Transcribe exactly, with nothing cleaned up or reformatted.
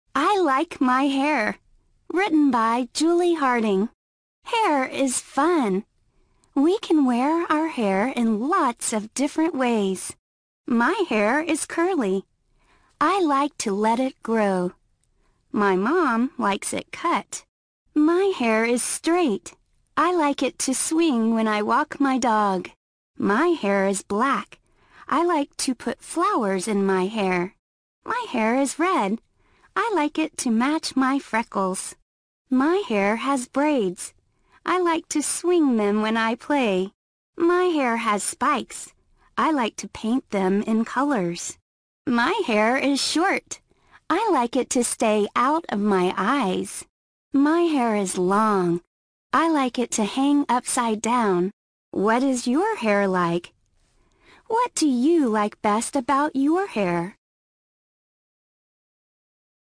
I Like My Hair, written by Julie Harding. Hair is fun. We can wear our hair in lots of different ways. My hair is curly. I like to let it grow. My mom likes it cut. My hair is straight. I like it to swing when I walk my dog. My hair is black. I like to put flowers in my hair. My hair is red. I like it to match my freckles. My hair has braids. I like to swing them when I play. My hair has spikes. I like to paint them in colors. My hair is short. I like it to stay out of my eyes. My hair is long. I like it to hang upside down. What is your hair like? What do you like best about your hair?